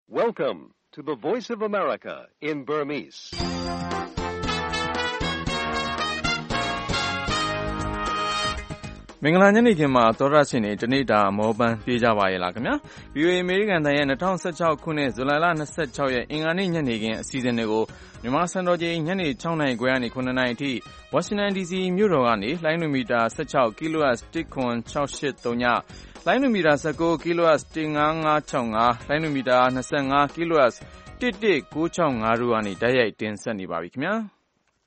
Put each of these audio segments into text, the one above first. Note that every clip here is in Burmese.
Welcome to the Voice of America in Burmese. ။မင်္ဂလာညနေခင်းမှာသောရရှင်တွေတနေ့တာမောပန်းပြေးကြပါရဲ့လားခင်ဗျာ။ VOA အမေရိကန်တန်ရဲ့2016ခုနှစ်ဇူလိုင်လ26ရက်အင်္ဂါနေ့ညနေခင်းအစီအစဉ်တွေကိုမြန်မာစံတော်ချိန်ညနေ6နာရီခွဲကနေ9နာရီအထိဝါရှင်တန် DC မြို့တော်ကနေလိုင်းနိုမီတာ16 kHz 10683ညလိုင်းနိုမီတာ19 kHz 15565လိုင်းနိုမီတာ25 kHz 11965တို့ကနေတိုက်ရိုက်တင်ဆက်နေပါပြီခင်ဗျာ။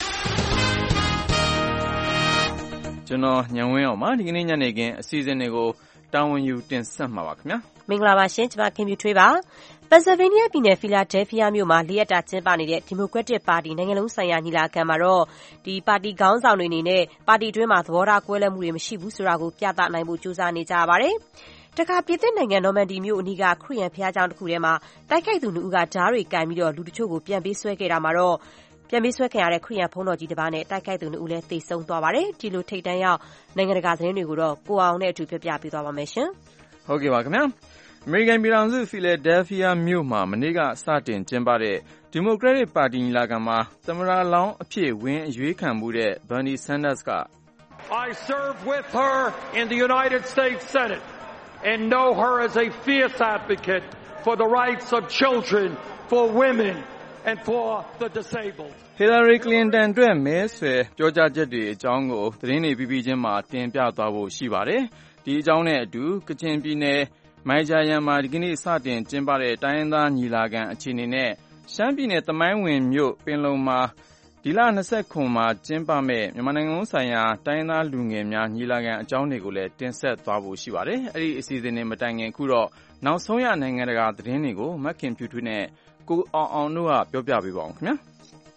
ကျွန်တော်ညံဝင်းအောင်ပါဒီကနေ့ညနေခင်းအစီအစဉ်တွေကိုတာဝန်ယူတင်ဆက်မှာပါခင်ဗျာမင်္ဂလာပါရှင်ကျွန်မခင်ပြထွေးပါပန်ဆယ်ဗေးနီးယားပြည်နယ်ဖီလာဒဲလ်ဖီးယားမြို့မှာ၄ရက်တာကျင်းပနေတဲ့ဒီမိုကရက်တစ်ပါတီနိုင်ငံလုံးဆိုင်ရာညီလာခံမှာတော့ဒီပါတီခေါင်းဆောင်တွေအနေနဲ့ပါတီတွင်းမှာသဘောထားကွဲလွဲမှုတွေမရှိဘူးဆိုတာကိုပြသနိုင်ဖို့ကြိုးစားနေကြရပါတယ်တခါပြည်သစ်နိုင်ငံနော်မန်ဒီမြို့အနီးကခရစ်ယာန်ဘုရားကျောင်းတစ်ခုထဲမှာတိုက်ခိုက်သူ2ဦးကဓားတွေကင်ပြီးတော့လူတချို့ကိုပြန်ပေးဆွဲခဲ့တာမှာတော့ပြန်ပေးဆွဲခံရတဲ့ခရစ်ယာန်ဘုန်းတော်ကြီးတစ်ပါးနဲ့တိုက်ခိုက်သူ2ဦးလည်းသေဆုံးသွားပါတယ်ဒီလိုထိတ်တန်းရောက်နိုင်ငံတကာသတင်းတွေကိုတော့ကိုအောင်နဲ့အတူပြပြပေးသွားပါမယ်ရှင်ဟုတ်ကဲ့ပါခင်ဗျာအမေရိကန်ပြည်ထောင်စုဖီလာဒဲလ်ဖီးယားမြို့မှာမနေ့ကစတင်ကျင်းပတဲ့ဒီမိုကရက်တစ်ပါတီညီလာခံမှာသမ္မတလောင်းအဖြစ်ဝင်အရွေးခံမှုတဲ့ဘာနီဆန်ဒတ်စ်က I served with her in the United States Senate and know her as a fierce advocate for the rights of children, for women and for the disabled. Hillary Clinton အတွက်မဲဆွယ်ပြောကြားချက်တွေအကြောင်းကိုသတင်းတွေပြီးချင်းမှာတင်ပြသွားဖို့ရှိပါတယ်။ဒီအကြောင်းနဲ့အတူကချင်ပြည်နယ်မိုင်ဂျာယန်မှာဒီကနေ့စတင်ကျင်းပတဲ့တိုင်းရင်းသားညီလာခံအခြေအနေနဲ့ရှမ်းပြည်နယ်သမိုင်းဝင်မြို့ပင်လုံမှာဒီလ29မှာကျင်းပမဲ့မြန်မာနိုင်ငံလုံးဆိုင်ရာတိုင်းရင်းသားလူငယ်များညီလာခံအကြောင်းတွေကိုလည်းတင်ဆက်သွားဖို့ရှိပါတယ်။အဲ့ဒီအစီအစဉ်တွေမတိုင်ခင်ခုတော့နောက်ဆုံးရနိုင်ငံတကာသတင်းတွေကိုမက်ခင်ဖြူထွေးနဲ့ကိုအောင်တို့ကပြောပြပေးပါအောင်ခင်ဗျာ။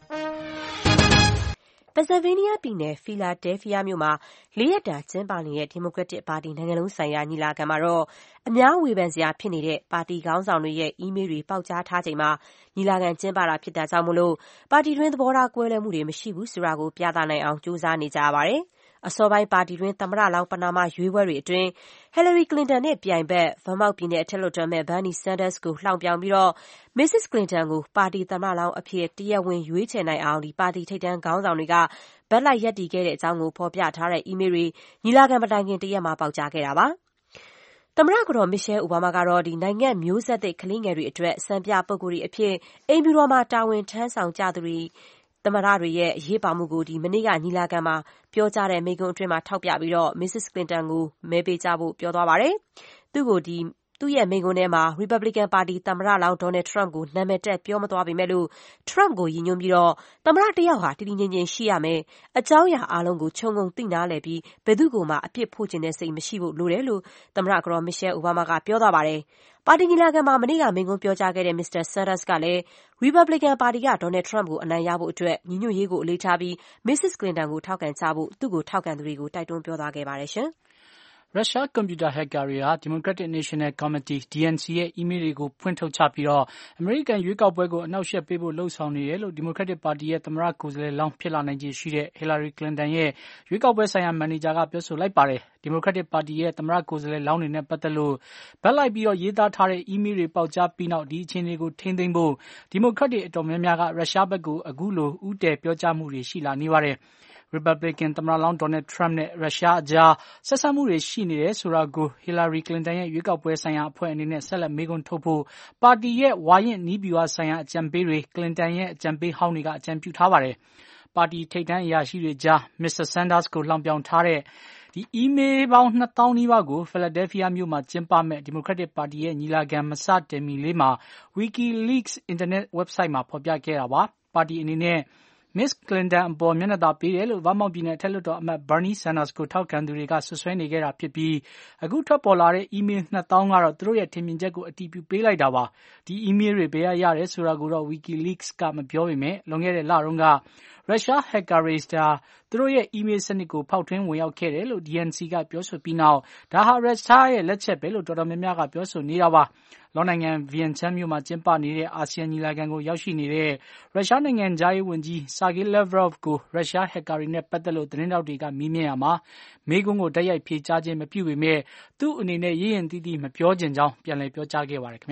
ပန်ဆယ်ဗေးနီးယားပြည်နယ်ဖီလာဒဲလ်ဖီးယားမြို့မှာ၄ရက်တာကျင်းပနေတဲ့ဒီမိုကရက်တစ်ပါတီနိုင်ငံလုံးဆိုင်ရာညီလာခံမှာတော့အများဝေဖန်စရာဖြစ်နေတဲ့ပါတီခေါင်းဆောင်တွေရဲ့အီးမေးလ်တွေပေါက်ကြားထားချိန်မှာညီလာခံကျင်းပတာဖြစ်တာကြောင့်မို့လို့ပါတီတွင်းသဘောထားကွဲလွဲမှုတွေမရှိဘူးဆိုတာကိုပြသနိုင်အောင်ကြိုးစားနေကြရပါတယ်။အစောပိုင်းပါတီတွင်းသမ္မတလောင်းပဏာမရွေးပွဲတွေအတွင်း Hillary Clinton နဲ့ပြိုင်ဘက် Vermont ပြည်နယ်အထက်လွှတ်တော်အမတ် Bernie Sanders ကိုလှောင်ပြောင်ပြီးတော့ Mrs. Clinton ကိုပါတီသမ္မတလောင်းအဖြစ်တရားဝင်ရွေးချယ်နိုင်အောင်ပါတီထိပ်တန်းခေါင်းဆောင်တွေကဘက်လိုက်ရပ်တည်ခဲ့တဲ့အကြောင်းကိုဖော်ပြထားတဲ့အီးမေးလ်တွေညီလာခံမတိုင်ခင်တရက်မှာပေါက်ကြားခဲ့တာပါ။သမ္မတကတော်မစ်ရှဲအိုဘားမားကတော့နိုင်ငံမျိုးဆက်သစ်ကလေးငယ်တွေအတွက်စံပြပုဂ္ဂိုလ်တွေအဖြစ်အိမ်ဖြူတော်မှာတာဝန်ထမ်းဆောင်ကြသူတွေသမ္မတတွေရဲ့အရေးပါမှုကိုမနေ့ကညီလာခံမှာပြောကြားတဲ့မိန့်ခွန်းအတွင်းမှာထောက်ပြပြီးတော့ Mrs. Clinton ကိုမဲပေးကြဖို့ပြောသွားပါတယ်။သူ့ရဲ့မိန့်ခွန်းထဲမှာ Republican ပါတီသမ္မတလောင်း Donald Trump ကိုနာမည်တက်ပြောမသွားပေမဲ့လို့ Trump ကိုရည်ညွှန်းပြီးတော့သမ္မတတစ်ယောက်ဟာတည်တည်ငြိမ်ငြိမ်ရှိရမယ်။အကြောင်းအရာအားလုံးကိုခြုံငုံသိနားလည်ပြီးဘယ်သူ့ကိုမှအပြစ်ဖို့ချင်တဲ့စိတ်မရှိဖို့လိုတယ်လို့သမ္မတကတော်မစ်ရှဲအိုဘားမားကပြောသွားပါတယ်။ပါတီညီလာခံမှာမနေ့ကမိန့်ခွန်းပြောကြားခဲ့တဲ့ Mr. Sanders ကလည်း Republican ပါတီက Donald Trump ကိုအနိုင်ရဖို့အတွက်ညီညွတ်ရေးကိုအလေးထားပြီး Mrs. Clinton ကိုထောက်ခံကြဖို့သူ့ကိုထောက်ခံသူတွေကိုတိုက်တွန်းပြောသွားခဲ့ပါတယ်ရှင်။ရုရှားကွန်ပျူတာဟက်ကာတွေဟာ Democratic National Committee DNC ရဲ့အီးမေးလ်တွေကိုဖွင့်ထုတ်ချပြီးတော့အမေရိကန်ရွေးကောက်ပွဲကိုအနှောက်အယှက်ပေးဖို့လှုံ့ဆော်နေတယ်လို့ Democratic ပါတီရဲ့သမ္မတကိုယ်စားလှယ်လောင်းဖြစ်လာနိုင်ခြေရှိတဲ့ Hillary Clinton ရဲ့ရွေးကောက်ပွဲဆိုင်ရာမန်နေဂျာကပြောဆိုလိုက်ပါတယ်။ Democratic ပါတီရဲ့သမ္မတကိုယ်စားလှယ်လောင်းတွေနဲ့ပတ်သက်လို့ဘက်လိုက်ပြီးတော့ရေးသားထားတဲ့အီးမေးလ်တွေပေါက်ကြားပြီးနောက်ဒီအခြေအနေကိုထိန်းသိမ်းဖို့ Democratic အတော်များများကရုရှားဘက်ကိုအခုလိုဦးတည်ပြောကြားမှုတွေရှိလာနေပါတယ်။ Republican သမ္မတလောင်း Donald Trump နဲ့ရုရှားအကြားဆက်စပ်မှုတွေရှိနေတယ်ဆိုတာကို Hillary Clinton ရဲ့ရွေးကောက်ပွဲဆိုင်ရာအဖွဲ့အနေနဲ့ဆက်လက်မေးခွန်းထုတ်ဖို့ပါတီရဲ့ဝါရင့်နည်းဗျူဟာဆိုင်ရာအကြံပေးတွေ Clinton ရဲ့အကြံပေးဟောင်းတွေကအကြံပြုထားပါတယ်။ပါတီထိပ်တန်းအရာရှိတွေကြား Mr. Sanders ကိုလှောင်ပြောင်ထားတဲ့အီးမေးလ်ပေါင်း 2000 နီးပါးကို Philadelphia မြို့မှာကျင်းပမဲ့ Democratic ပါတီရဲ့ညီလာခံမစတင်မီလေးမှာ WikiLeaks အင်တာနက် website မှာဖော်ပြခဲ့တာပါ။ပါတီအနေနဲ့Miss Clinton အပေါ်မျက်နှာသာပေးတယ်လို့ Vermont ပြည်နယ်အထက်လွှတ်တော်အမတ် Bernie Sanders ကိုထောက်ခံသူတွေကစွပ်စွဲနေခဲ့တာဖြစ်ပြီးအခုထွက်ပေါ်လာတဲ့အီးမေးလ် 2000 ကတော့သူတို့ရဲ့ထင်မြင်ချက်ကိုအတည်ပြုပေးလိုက်တာပါ။ဒီအီးမေးလ်တွေဘယ်ကရတယ်ဆိုတာကိုတော့ WikiLeaks ကမပြောပေမဲ့လွန်ခဲ့တဲ့လတုန်းကရုရှားဟက်ကာတွေသူတို့ရဲ့အီးမေးလ်စနစ်ကိုဖောက်ထွင်းဝင်ရောက်ခဲ့တယ်လို့ DNC ကပြောဆိုပြီးနောက်ဒါဟာရုရှားရဲ့လက်ချက်ပဲလို့တော်တော်များများကပြောဆိုနေတာပါ။လောနိုင်ငံဗီယန်ချန်းမြို့မှာကျင်းပနေတဲ့အာဆီယံညီလာခံကိုရောက်ရှိနေတဲ့ရုရှားနိုင်ငံသားရေးဝန်ကြီး Sergey Lavrov ကိုရုရှားဟက်ကာတွေနဲ့ပတ်သက်လို့သတင်းတောက်တွေကမေးမြန်းရမှာမေးခွန်းကိုတိုက်ရိုက်ဖြေကြားခြင်းမပြုပေမဲ့သူ့အနေနဲ့ရည်ရင်တီးတီးမပြောချင်ကြောင်းပြန်လည်ပြောကြားခဲ့ပါတယ်ခင်ဗျာ။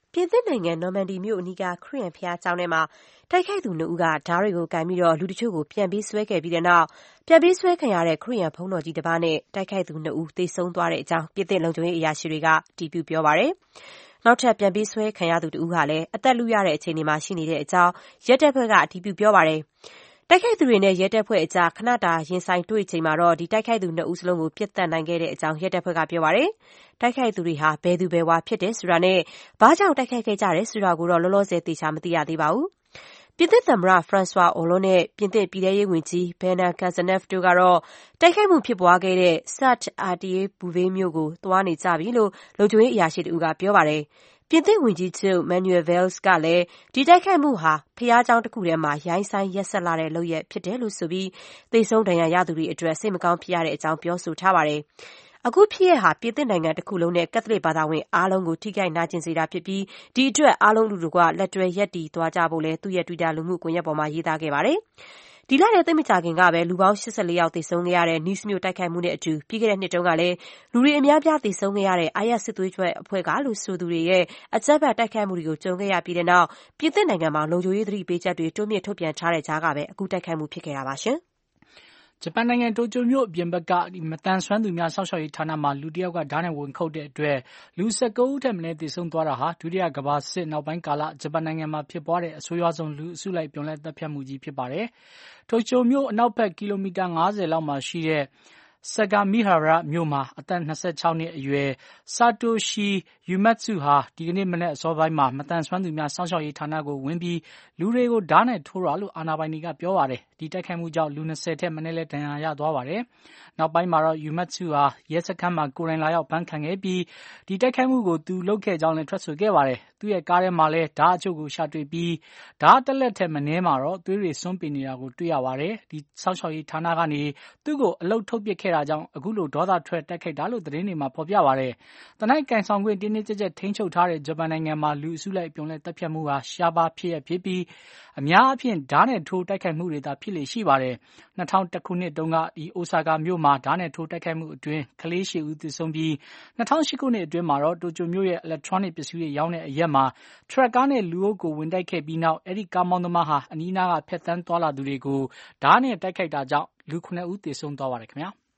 ပြင်သစ်နိုင်ငံနော်မန်ဒီမြို့အနီးကခရစ်ယာန်ဘုရားကျောင်းထဲမှာတိုက်ခိုက်သူ2ဦးကဓားတွေကိုကိုင်ပြီးလူတချို့ကိုပြန်ပေးဆွဲခဲ့ပြီးတဲ့နောက်ပြန်ပေးဆွဲခံရတဲ့ခရစ်ယာန်ဘုန်းတော်ကြီးတစ်ပါးနဲ့တိုက်ခိုက်သူ2ဦးသေဆုံးသွားတဲ့အကြောင်းပြင်သစ်လုံခြုံရေးအရာရှိတွေကတည်ပြုပြောပါတယ်။နောက်ထပ်ပြန်ပေးဆွဲခံရသူ2ဦးဟာလည်းအသက်လုရတဲ့အခြေအနေမှာရှိနေတဲ့အကြောင်းရဲတပ်ဖွဲ့ကအတည်ပြုပြောပါတယ်။တိုက်ခိုက်သူတွေနဲ့ရဲတပ်ဖွဲ့အကြားခဏတာရင်ဆိုင်တွေ့ချိန်မှာတော့တိုက်ခိုက်သူ2ဦးစလုံးကိုပြစ်ဒဏ်နိုင်ခဲ့တဲ့အကြောင်းရဲတပ်ဖွဲ့ကပြောပါတယ်။တိုက်ခိုက်သူတွေဟာဘယ်သူဘယ်ဝါဖြစ်တယ်ဆိုတာနဲ့ဘာကြောင့်တိုက်ခိုက်ခဲ့ကြတယ်ဆိုတာကိုတော့လောလောဆယ်သေချာမသိရသေးပါဘူး။ပြင်သစ်သမ္မတ François Hollande နဲ့ပြင်သစ်ပြည်ထဲရေးဝန်ကြီး Bernard Cazeneuve တို့ကတော့တိုက်ခိုက်မှုဖြစ်ပွားခဲ့တဲ့ Saint-Artier-Bouvet မြို့ကိုသွားနေကြပြီလို့လုံခြုံရေးအရာရှိတဦးကပြောပါတယ်။ပြင်သစ်ဝန်ကြီးချုပ် Manuel Valls ကလည်းဒီတိုက်ခိုက်မှုဟာဘုရားကျောင်းတစ်ခုထဲမှာရိုင်းစိုင်းရက်စက်လာတဲ့လုပ်ရပ်ဖြစ်တယ်လို့ဆိုပြီးသေဆုံးဒဏ်ရာရသူတွေအတွက်စိတ်မကောင်းဖြစ်ရတဲ့အကြောင်းပြောဆိုထားပါတယ်။အခုဖြစ်ရပ်ဟာပြင်သစ်နိုင်ငံတစ်ခုလုံးနဲ့ကက်သလစ်ဘာသာဝင်အားလုံးကိုထိခိုက်နာကျင်စေတာဖြစ်ပြီးဒီအတွက်အားလုံးလူတို့ကလက်တွဲရပ်တည်သွားကြဖို့လဲသူ့ရဲ့ Twitter လူမှုကွန်ရက်ပေါ်မှာရေးသားခဲ့ပါတယ်။ဒီလထဲသိပ်မကြာခင်ကပဲလူပေါင်း84ယောက်သေဆုံးခဲ့ရတဲ့ Nice မြို့တိုက်ခိုက်မှုနဲ့အတူပြီးခဲ့တဲ့နှစ်တုန်းကလည်းလူတွေအများပြားသေဆုံးခဲ့ရတဲ့ IS စစ်သွေးကြွအဖွဲ့ကလို့ဆိုသူတွေရဲ့အကြမ်းဖက်တိုက်ခိုက်မှုတွေကိုကြုံခဲ့ရပြီးတဲ့နောက်ပြင်သစ်နိုင်ငံမှာလုံခြုံရေးသတိပေးချက်တွေတိုးမြင့်ထုတ်ပြန်ထားတဲ့ကြားကပဲအခုတိုက်ခိုက်မှုဖြစ်ခဲ့တာပါရှင်။ဂျပန်နိုင်ငံတိုကျိုမြို့အပြင်ဘက်ကမတန်ဆွမ်းသူများစောင့်ရှောက်ရေးဌာနမှာလူတစ်ယောက်ကဓာတ်နဲ့ဝင်ခုတ်တဲ့အတွက်လူ19ဦးထက်မနည်းသေဆုံးသွားတာဟာဒုတိယကမ္ဘာစစ်နောက်ပိုင်းကာလဂျပန်နိုင်ငံမှာဖြစ်ပွားတဲ့အဆိုးရွားဆုံးလူအစုလိုက်ပြုံလိုက်တပ်ဖြတ်မှုကြီးဖြစ်ပါတယ်။တိုကျိုမြို့အနောက်ဘက်ကီလိုမီတာ50လောက်မှာရှိတဲ့Sagamihara မြို့မှာအသက်26နှစ်အရွယ် Satoshi Uematsu ဟာဒီကနေ့မနက်အစောပိုင်းမှာမတန်ဆွမ်းသူများစောင့်ရှောက်ရေးဌာနကိုဝင်ပြီးလူတွေကိုဓာတ်နဲ့ထိုးတာလို့အာဏာပိုင်တွေကပြောပါတယ်။ဒီတိုက်ခိုက်မှုကြောင့်လူ20ထက်မနည်းလဲဒဏ်ရာရသွားပါတယ်။နောက်ပိုင်းမှာတော့ Uematsu ဟာရဲစခန်းမှာကိုယ်တိုင်လာရောက်ဖမ်းခံခဲ့ပြီးဒီတိုက်ခိုက်မှုကိုသူလုပ်ခဲ့ကြောင်းလည်းထွက်ဆိုခဲ့ပါတယ်။သူ့ရဲ့ကားထဲမှာလည်းဓာတ်အချို့ကိုရှာတွေ့ပြီးဓာတ်တစ်လက်ထက်မနည်းမှာတော့သွေးတွေစွန့်ပစ်နေတာကိုတွေ့ရပါတယ်။ဒီစောင့်ရှောက်ရေးဌာနကနေသူ့ကိုအလုပ်ထုတ်ပစ်ခဲ့တာကြောင့်အခုလိုဒေါသထွက်တိုက်ခိုက်တာလို့သတင်းတွေမှာဖော်ပြပါတယ်။တနိုက်ကင်ဆောင်ခွင့်တင်းတင်းကျပ်ကျပ်ထိန်းချုပ်ထားတဲ့ဂျပန်နိုင်ငံမှာလူအစုလိုက်ပြုံလိုက်တပ်ဖြတ်မှုဟာရှားပါးဖြစ်ရဖြစ်ပြီးအများအပြားဓာတ်နဲ့ထိုးတိုက်ခိုက်မှုတွေသာဖြစ်လေရှိပါတယ်။2001ခုနှစ်တုန်းကအိုဆာကာမြို့မှာဓာတ်နဲ့ထိုးတိုက်ခိုက်မှုအတွင်းကလေး8ဦးသေဆုံးပြီး2008ခုနှစ်အတွင်းမှာတော့တိုကျိုမြို့ရဲ့ electronic ပစ္စည်းတွေရောင်းတဲ့အရက်မှာထရက်ကားနဲ့လူအုပ်ကိုဝင်တိုက်ခဲ့ပြီးနောက်အဲ့ဒီကားမောင်းသမားဟာအနီးနားကဖျက်ဆီးသွားလာသူတွေကိုဓာတ်နဲ့တိုက်ခိုက်တာကြောင့်လူ9ဦးသေဆုံးသွားပါတယ်ခင်ဗျာ။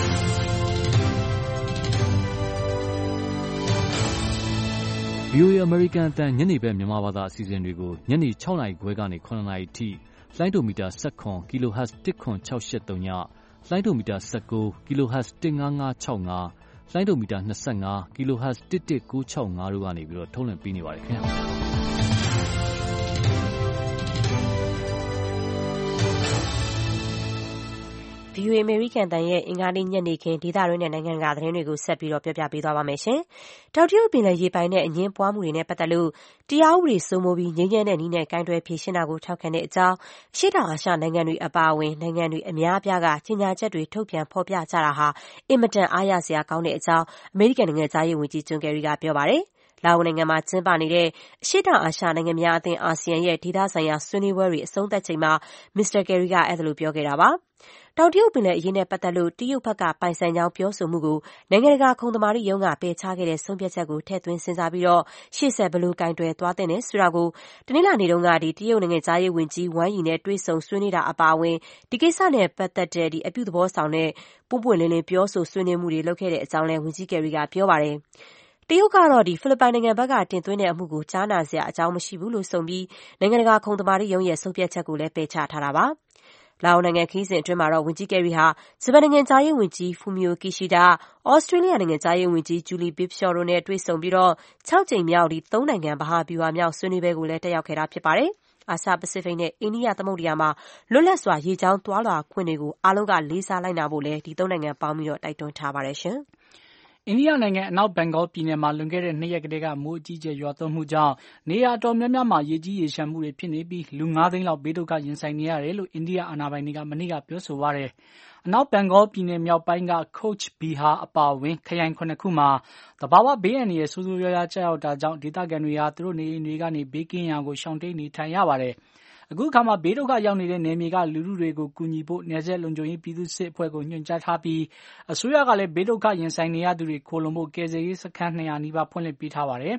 VOA American အသံညနေဘက်မြန်မာဘာသာအစီအစဉ်တွေကိုညနေ6နာရီခွဲကနေ9နာရီထိလိုင်းဒိုမီတာ19 kHz 10683ညလိုင်းဒိုမီတာ19 kHz 15565လိုင်းဒိုမီတာ25 kHz 11965တို့ကနေပြီးတော့ထုတ်လွှင့်ပေးနေပါတယ်ခင်ဗျာ VOA American တန်ရဲ့အင်္ဂါနေ့ညနေခင်းဒေသတွင်းနဲ့နိုင်ငံတကာသတင်းတွေကိုဆက်ပြီးပြောပြပေးသွားပါမယ်ရှင်။တောင်တရုတ်ပင်လယ်ရေပိုင်နဲ့အငြင်းပွားမှုတွေနဲ့ပတ်သက်လို့တရားဥပဒေစိုးမိုးပြီးငြိမ်းချမ်းတဲ့နည်းနဲ့ကိုင်တွယ်ဖြေရှင်းတာကိုထောက်ခံတဲ့အကြောင်းအရှေ့တောင်အာရှနိုင်ငံတွေအပါအဝင်နိုင်ငံတွေအများအပြားကကြေညာချက်တွေထုတ်ပြန်ဖော်ပြကြတာဟာအင်မတန်အားရစရာကောင်းတဲ့အကြောင်းအမေရိကန်နိုင်ငံသားရေးဝန်ကြီးဂျွန်ကယ်ရီကပြောပါတယ်။လာအိုနိုင်ငံမှာကျင်းပနေတဲ့အရှေ့တောင်အာရှနိုင်ငံများအသင်းအာဆီယံရဲ့ဒေသဆိုင်ရာဆွေးနွေးပွဲတွေအဆုံးသတ်ချိန်မှာမစ္စတာကယ်ရီကအဲ့ဒါလိုပြောခဲ့တာပါ။တောင်တရုတ်ပင်လယ်အရေးနဲ့ပတ်သက်လို့တရုတ်ဘက်ကပိုင်ဆိုင်ကြောင်းပြောဆိုမှုကိုနိုင်ငံတကာခုံသမာဓိရုံးကပယ်ချခဲ့တဲ့ဆုံးဖြတ်ချက်ကိုထည့်သွင်းစဉ်းစားပြီးရှေ့ဆက်ဘယ်လိုကိုင်တွယ်သွားသင့်တယ်ဆိုတာကိုတနင်္လာနေ့တုန်းကတရုတ်နိုင်ငံသားရေးဝန်ကြီးဝမ်ယီနဲ့တွေ့ဆုံဆွေးနွေးတာအပါအဝင်ဒီကိစ္စနဲ့ပတ်သက်တဲ့အပြုသဘောဆောင်တဲ့ပွင့်ပွင့်လင်းလင်းပြောဆိုဆွေးနွေးမှုတွေလုပ်ခဲ့တဲ့အကြောင်းလည်းဝန်ကြီးကယ်ရီကပြောပါတယ်။တရုတ်ကတော့ဖိလစ်ပိုင်နိုင်ငံဘက်ကတင်သွင်းတဲ့အမှုကိုကြားနာစရာအကြောင်းမရှိဘူးလို့ဆိုပြီးနိုင်ငံတကာခုံသမာဓိရုံးရဲ့ဆုံးဖြတ်ချက်ကိုလည်းပယ်ချထားတာပါ။လာအိုနိုင်ငံခရီးစဉ်အတွင်းမှာတော့ဝန်ကြီးကယ်ရီဟာဂျပန်နိုင်ငံသားရေးဝန်ကြီးဖူမီယိုကီရှိဒါ၊ဩစတြေးလျနိုင်ငံသားရေးဝန်ကြီးဂျူလီဘစ်ရှော့တို့နဲ့တွေ့ဆုံပြီး6ကြိမ်မြောက်3နိုင်ငံမဟာဗျူဟာမြောက်ဆွေးနွေးပွဲကိုလည်းတက်ရောက်ခဲ့တာဖြစ်ပါတယ်။အာရှပစိဖိတ်နဲ့အိန္ဒိယသမုဒ္ဒရာမှာလွတ်လပ်စွာရေကြောင်းသွားလာခွင့်တွေကိုအားလုံးကလေးစားလိုက်နာဖို့လည်းဒီ3နိုင်ငံပေါင်းပြီးတိုက်တွန်းထားပါတယ်ရှင်။အိန္ဒိယနိုင်ငံအနောက်ဘင်္ဂါပြည်နယ်မှာလွန်ခဲ့တဲ့2ရက်ကတည်းကမိုးအကြီးအကျယ်ရွာသွန်းမှုကြောင့်နေရာတော်များများမှာရေကြီးရေလျှံမှုတွေဖြစ်နေပြီးလူ9သိန်းလောက်ဘေးဒုက္ခရင်ဆိုင်နေရတယ်လို့အိန္ဒိယအာဏာပိုင်တွေကမနေ့ကပြောဆိုပါတယ်။အနောက်ဘင်္ဂါပြည်နယ်မြောက်ပိုင်းက Coach Bihar အပါအဝင်ခရိုင်9ခုမှာသဘာဝဘေးအန္တရာယ်ဆိုးဆိုးရွားရွားကျရောက်တာကြောင့်ဒေသခံတွေဟာသူတို့နေအိမ်တွေကနေဘေးကင်းရာကိုရှောင်တိမ်းနေထိုင်ရပါတယ်။အခုအခါမှာဘေးဒုက္ခရောက်နေတဲ့နယ်မြေကလူထုတွေကိုကူညီဖို့နယ်စပ်လုံခြုံရေးပြည်သူ့စစ်အဖွဲ့ကိုညွှန်ကြားထားပြီးအစိုးရကလည်းဘေးဒုက္ခရင်ဆိုင်နေရသူတွေခိုလုံဖို့ကယ်ဆယ်ရေးစခန်း200နီးပါးဖွင့်လှစ်ပေးထားပါတယ်။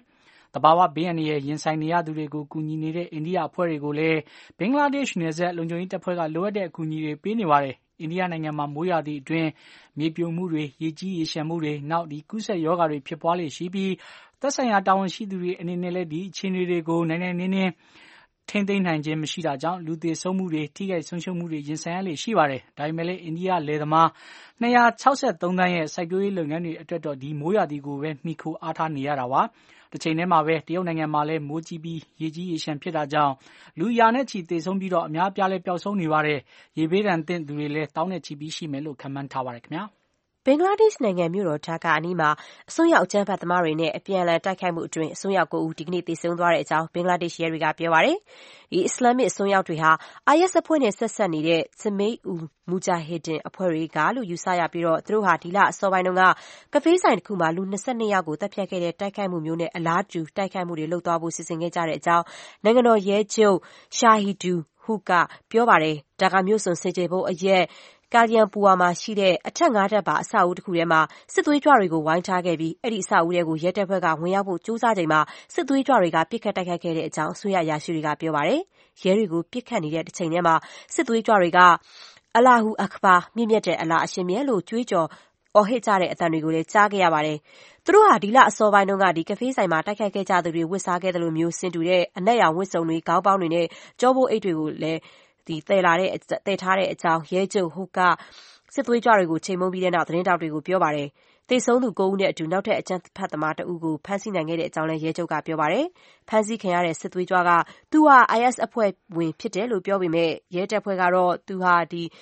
သဘာဝဘေးအန္တရာယ်ရင်ဆိုင်နေရသူတွေကိုကူညီနေတဲ့အိန္ဒိယအဖွဲ့တွေကိုလည်းဘင်္ဂလားဒေ့ရှ်နယ်စပ်လုံခြုံရေးတပ်ဖွဲ့ကလိုအပ်တဲ့အကူအညီတွေပေးနေပါတယ်။အိန္ဒိယနိုင်ငံမှာမိုးရာသီအတွင်းမြေပြိုမှုတွေရေကြီးရေလျှံမှုတွေနောက်ကူးစက်ရောဂါတွေဖြစ်ပွားလေရှိပြီးသက်ဆိုင်ရာတာဝန်ရှိသူတွေအနေနဲ့လည်းဒီအခြေအနေတွေကိုနိုင်နိုင်နင်းနင်းထိန်းသိမ်းနိုင်ခြင်းမရှိတာကြောင့်လူသေဆုံးမှုတွေထိခိုက်ဆုံးရှုံးမှုတွေရင်ဆိုင်ရလေရှိပါတယ်။ဒါပေမဲ့လည်းအိန္ဒိယလယ်သမား263သန်းရဲ့စိုက်ပျိုးရေးလုပ်ငန်းတွေအတွက်တော့ဒီမိုးရာသီကိုပဲမှီခိုအားထားနေရတာပါ။တစ်ချိန်တည်းမှာပဲတရုတ်နိုင်ငံမှာလည်းမိုးကြီးပြီးရေကြီးရေလျှံဖြစ်တာကြောင့်လူရာနဲ့ချီသေဆုံးပြီးတော့အများအပြားလည်းပျောက်ဆုံးနေပါတယ်။ရေဘေးဒဏ်သင့်သူတွေလည်းတောင်းနဲ့ချီပြီးရှိမယ်လို့ခန့်မှန်းထားပါတယ်ခင်ဗျာ။ဘင်္ဂလားဒေ့ရှ်နိုင်ငံမြို့တော်ဒါကာအနီးမှာအစွန်းရောက်အကြမ်းဖက်သမားတွေနဲ့အပြန်အလှန်တိုက်ခိုက်မှုအတွင်းအစွန်းရောက်9ဦးဒီကနေ့သေဆုံးသွားတဲ့အကြောင်းဘင်္ဂလားဒေ့ရှ်ရဲတွေကပြောပါတယ်။ဒီအစ္စလာမစ်အစွန်းရောက်တွေဟာ IS အဖွဲ့နဲ့ဆက်ဆက်နေတဲ့ Jamiat-ul-Mujahideen အဖွဲ့တွေကလို့ယူဆရပြီးသူတို့ဟာဒီလအစောပိုင်းတုန်းကကဖေးဆိုင်တစ်ခုမှာလူ22ယောက်ကိုတပ်ဖြတ်ခဲ့တဲ့တိုက်ခိုက်မှုမျိုးနဲ့အလားတူတိုက်ခိုက်မှုတွေလုပ်သွားဖို့စီစဉ်ခဲ့ကြတဲ့အကြောင်းနိုင်ငံတော်ရဲချုပ် Shahidul Huq ကပြောပါတယ်။ဒါကာမြို့စွန်စင်ကြေဘုတ်အရက်ကာလျံပူဝါမှာရှိတဲ့အထက်5ထပ်ပါအဆောက်အဦတစ်ခုထဲမှာစစ်သွေးကြွတွေကိုဝိုင်းထားခဲ့ပြီးအဲ့ဒီအဆောက်အဦတွေကိုရဲတပ်ဖွဲ့ကဝင်ရောက်ဖို့ကြိုးစားချိန်မှာစစ်သွေးကြွတွေကပစ်ခတ်တိုက်ခိုက်ခဲ့တဲ့အကြောင်းအစိုးရအရာရှိတွေကပြောပါတယ်။ရဲတွေကိုပစ်ခတ်နေတဲ့တစ်ချိန်တည်းမှာစစ်သွေးကြွတွေကအလာဟူအခဘာမြင့်မြတ်တဲ့အလားအရှင်မြတ်လို့ကြွေးကြော်အော်ဟစ်ကြတဲ့အသံတွေကိုလည်းကြားခဲ့ရပါတယ်။သူတို့ဟာဒီလအစောပိုင်းတုန်းကဒီကဖေးဆိုင်မှာတိုက်ခိုက်ခဲ့ကြသူတွေဝတ်စားခဲ့တယ်လို့မျိုးဆင်တူတဲ့အနက်ရောင်ဝတ်စုံတွေခေါင်းပေါင်းတွေနဲ့ကြောပိုးအိတ်တွေကိုလည်းသယ်ထားတဲ့အကြောင်းရဲချုပ်ဟုတ်ကစစ်သွေးကြွတွေကိုချိန်မုံပြီးတဲ့နောက်သတင်းတောက်တွေကိုပြောပါတယ်။သေဆုံးသူ9ဦးနဲ့အတူနောက်ထပ်အကြမ်းဖက်သမား2ဦးကိုဖမ်းဆီးနိုင်ခဲ့တဲ့အကြောင်းလည်းရဲချုပ်ကပြောပါတယ်။ဖမ်းဆီးခံရတဲ့စစ်သွေးကြွကသူဟာ IS အဖွဲ့ဝင်ဖြစ်တယ်လို့ပြောပေမဲ့ရဲတပ်ဖွဲ့ကတော့သူဟာ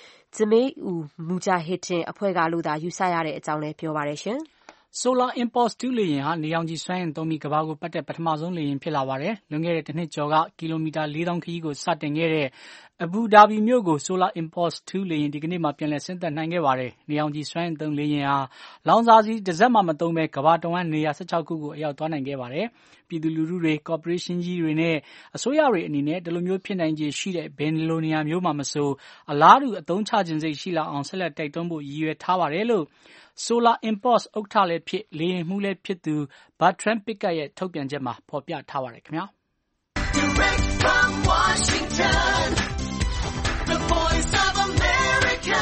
Jamiat-ul-Mujahideen အဖွဲ့ကလို့သာယူဆရတဲ့အကြောင်းလည်းပြောပါတယ်ရှင်။ Solar Impulse 2 လေယာဉ်ဟာနေရောင်ခြည်စွမ်းအင်သုံးပြီးကမ္ဘာကိုပတ်တဲ့ပထမဆုံးလေယာဉ်ဖြစ်လာပါတယ်။လွန်ခဲ့တဲ့တစ်နှစ်ကျော်ကကီလိုမီတာ4000ခရီးကိုစတင်ခဲ့တဲ့အဘူဒါဘီမြို့ကို Solar Impulse 2 လေယာဉ်ဒီကနေ့မှပြန်လည်ဆင်းသက်နိုင်ခဲ့ပါတယ်။နေရောင်ခြည်စွမ်းအင်သုံးလေယာဉ်ဟာလောင်စာဆီတစ်စက်မှမသုံးဘဲကမ္ဘာတဝန်းနေရာ16ခုကိုအရောက်သွားနိုင်ခဲ့ပါတယ်။ပြည်သူလူထုတွေကော်ပိုရေးရှင်းကြီးတွေနဲ့အစိုးရတွေအနေနဲ့ဒီလိုမျိုးဖြစ်နိုင်ခြေရှိတဲ့ဘယ်လိုနေရာမျိုးမှာမဆိုအလားတူအသုံးချခြင်းစိတ်ရှိလောက်အောင်ဆက်လက်တိုက်တွန်းဖို့ရည်ရွယ်ထားပါတယ်လို့Solar Impulse ဥက္ကဋ္ဌလည်းဖြစ်လေယာဉ်မှူးလည်းဖြစ်သူ Bertrand Piccard ရဲ့ထုတ်ပြန်ချက်မှာဖော်ပြထားပါတယ်ခင်ဗျာ။ Direct from Washington, the Voice of America,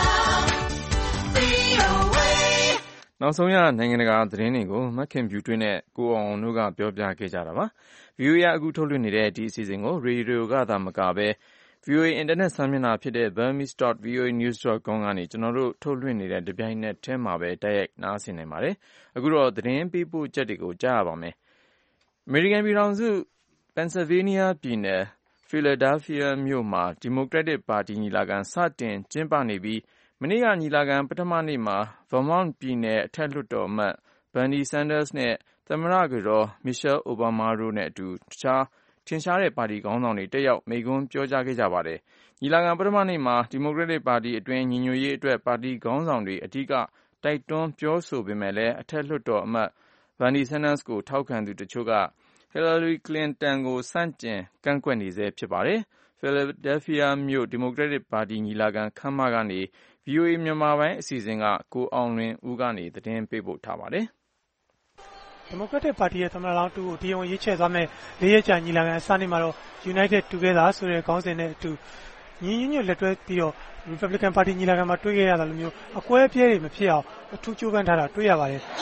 VOA နောက်ဆုံးရနိုင်ငံတကာသတင်းတွေကိုမခင်ဖြူတွင်းနဲ့ကိုအောင်တို့ကပြောပြခဲ့ကြတာပါ။ VOA အခုထုတ်လွှင့်နေတဲ့ဒီအစီအစဉ်ကိုရေဒီယိုကသာမကပဲ VOA အင်တာနက်စာမျက်နှာဖြစ်တဲ့ burmese.voanews.com ကနေကျွန်တော်တို့ထုတ်လွှင့်နေတဲ့တပြိုင်နက်တည်းမှာပဲတိုက်ရိုက်နားဆင်နိုင်ပါတယ်။အခုတော့သတင်းပေးပို့ချက်တွေကိုကြားရပါမယ်။ အမေရိကန်ပြည်ထောင်စု Pennsylvania ပြည်နယ် Philadelphia မြို့မှာဒီမိုကရက်တစ်ပါတီညီလာခံစတင်ကျင်းပနေပြီးမနေ့ကညီလာခံပထမနေ့မှာ Vermont ပြည်နယ်အထက်လွှတ်တော်အမတ် Bernie Sanders နဲ့သမ္မတကတော် Michelle Obama တို့နဲ့အတူတခြားထင်ရှားတဲ့ပါတီခေါင်းဆောင်တွေတက်ရောက်မိန့်ခွန်းပြောကြားခဲ့ကြပါတယ်။ညီလာခံပထမနေ့မှာဒီမိုကရက်တစ်ပါတီအတွင်းညီညွတ်ရေးအတွက်ပါတီခေါင်းဆောင်တွေအဓိကတိုက်တွန်းပြောဆိုပေမဲ့လည်းအထက်လွှတ်တော်အမတ် Bernie Sanders ကိုထောက်ခံသူတချို့က Hillary Clinton ကိုဆန့်ကျင်ကန့်ကွက်နေဆဲဖြစ်ပါတယ်။ Philadelphia မြို့ဒီမိုကရက်တစ်ပါတီညီလာခံခန်းမကနေ VOA မြန်မာပိုင်းအစီအစဉ်ကကိုအောင်လွင်ဦးကနေသတင်းပေးပို့ထားပါတယ်။ဒီမိုကရက်တစ်ပါတီရဲ့သမ္မတလောင်းတူကိုတရားဝင်ရွေးချယ်သွားမယ့်၄ရက်ကြာညီလာခံအစနေ့မှာတော့ United Together ဆိုတဲ့ခေါင်းစဉ်နဲ့အတူညီညွတ်လက်တွဲပြီးတော့ Republican ပါတီညီလာခံမှာတွေ့ခဲ့ရတာလိုမျိုးအကွဲအပြဲတွေမဖြစ်အောင်အထူးကြိုးပမ်းထားတာတွေ့ရပါတယ်။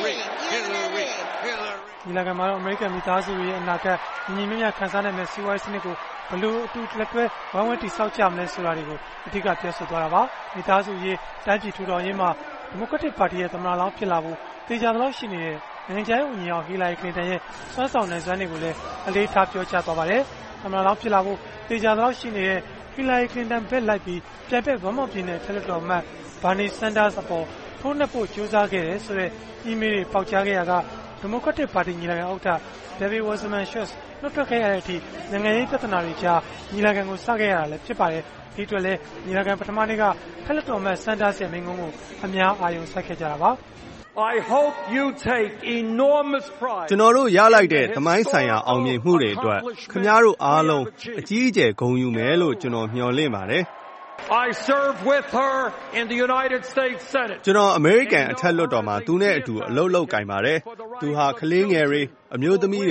ညီလာခံမှာတော့ American မိသားစုရဲ့အနာဂတ်ညီညီမျှမျှခန်းစားနိုင်မယ့်စီးပွားရေးစနစ်ကိုဘယ်လိုအတူလက်တွဲဝိုင်းဝန်းတည်ဆောက်ကြမလဲဆိုတာတွေကိုအဓိကပြောဆိုသွားတာပါ။မိသားစုရေးတိုင်းပြည်ထူထောင်ရေးမှာဒီမိုကရက်တစ်ပါတီရဲ့သမ္မတလောင်းဖြစ်လာဖို့သေချာသလောက်ရှိနေတဲ့နိုင်ငံခြားရေးဝန်ကြီးအောင် Hillary Clinton ရဲ့စွမ်းဆောင်နိုင်စွမ်းတွေကိုလည်းအလေးထားပြောကြားသွားပါတယ်။သမ္မတလောင်းဖြစ်လာဖို့သေချာသလောက်ရှိနေတဲ့ Hillary Clinton ဘက်လိုက်ပြီးပြန်ဖက် Vermont ပြည်နယ်ထက်လွှတ်တော်အမတ် Bernie Sanders အပေါ်ထိုးနှက်ဖို့ကြိုးစားခဲ့တယ်ဆိုတဲ့ email တွေပေါက်ကြားခဲ့ရကဒီမိုကရက်တစ်ပါတီညီလာခံဥက္ကဋ္ဌ Debbie Wasserman Schultz နှုတ်ထွက်ခဲ့ရတဲ့အထိနိုင်ငံရေးပြဿနာတွေကြားညီလာခံကိုစခဲ့ရတာလည်းဖြစ်ပါတယ်။ဒီအတွက်လည်းညီလာခံပထမနေ့ကထက်လွှတ်တော်အမတ် Sanders ရဲ့မိန့်ခွန်းကိုအများအာရုံစိုက်ခဲ့ကြတာပါ။ I hope you take enormous pride ကျွန်တော်တို့ရလိုက်တဲ့သမိုင်းဆိုင်ရာအောင်မြင်မှုတွေအတွက်ခင်ဗျားတို့အားလုံးအကြီးအကျယ်ဂုဏ်ယူမယ်လို့ကျွန်တော်မျှော်လင့်ပါတယ် I served with her in the United States Senate ကျွန်တော်အမေရိကန်အထက်လွှတ်တော်မှာသူနဲ့အတူအလုပ်လုပ်ကိုင်ပါတယ်သူဟာကလေးငယ်တွေအမျိုးသမီးတွေမ